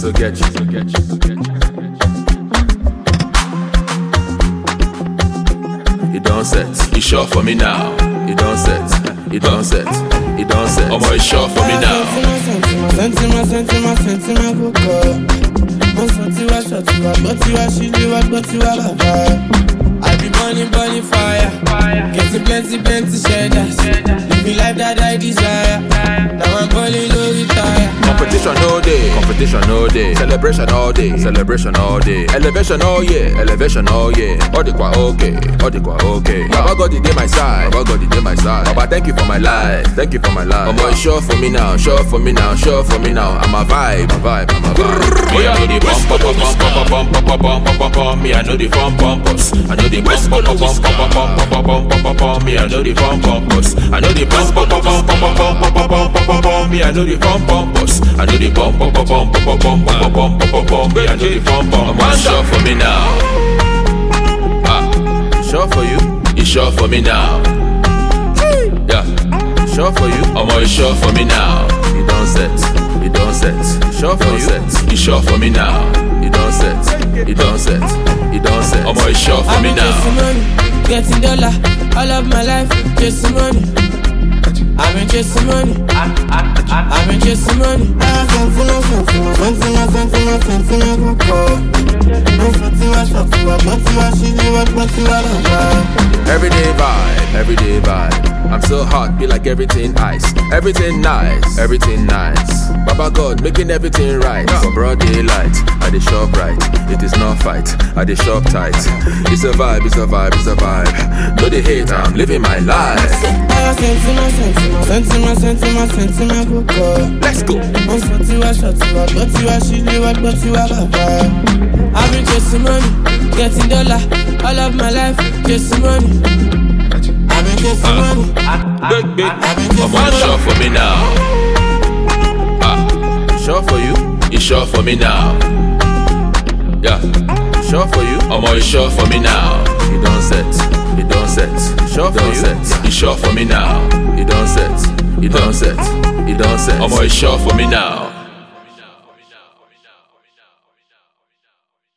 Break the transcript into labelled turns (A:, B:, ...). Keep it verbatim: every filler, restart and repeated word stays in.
A: so get you, so get you, so get you. You don't set, you sure for me now. You don't set, you don't set, you don't set. Oh boy, sure for me now.
B: Sentima, sentima, sentima, go. Sentima, sentima, sentima, sentima, sentima, I be burning, burning fire, getting plenty, plenty shadows. Living life that I desire. Now I'm balling, no retire.
A: Competition all day, competition all day. Celebration all day, celebration all day. Elevation all year, elevation all year. All the qua okay, all the qua okay. Baba God, you dey my side, Baba God, you dey my side. Baba, thank you for my life, thank you for my life. Oh boy, sure for me now, sure for me now, sure for me now. I'm a vibe, a vibe, I'm a vibe. Me I know the bump, bump, bump, bump, bump, bump, bump, bump, bump. Me I know the bump, bump, bump. I know the bump, bump, bump, bump, bump, bump, bump, bump, bump, bump. Me I know the bump, bump, bump. I know the bump, bump, bump, bump, bump, bump, bump, bump, bump, bump. Me I know the bump, bump, bump. I know the bump, bump, bump, bump, bump, bump, bump, bump, bump, bump. Me I know the bump, bump. One sure for me now. Ah, sure for you. You sure for me now. Yeah, sure for you. I'm always sure for me now. You don't set, you don't set. Sure for you. Set. You sure for me now. You don't set, you don't set, you don't set. I'm always sure for me now.
B: Money, getting dollar, all of my life, chasing money. I've been chasing money. I've been chasing money.
A: Everyday vibe, everyday vibe. I'm so hot, be like everything ice. Everything nice, everything nice. Baba God making everything right. For broad daylight, I dey shop right. It is not fight, I dey shop tight. It's a vibe, it's a vibe, it's a vibe. No they hate, I'm living my life.
B: Sentima, sentima, sentima, sentima, sentima, go.
A: Let's go.
B: I've been chasing money, getting dollar, all of my life, chasing money. I've been chasing money.
A: Big, big. I'm on sure for me now. Ah, sure for you. You sure for me now. Yeah, sure for you. I'm always sure for me now. You don't set, you don't set. Sure for you. Set. You sure for me now. You don't set, you don't set, you don't set. I'm always sure for me now.